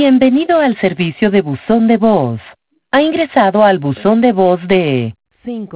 Bienvenido al servicio de buzón de voz. Ha ingresado al buzón de voz de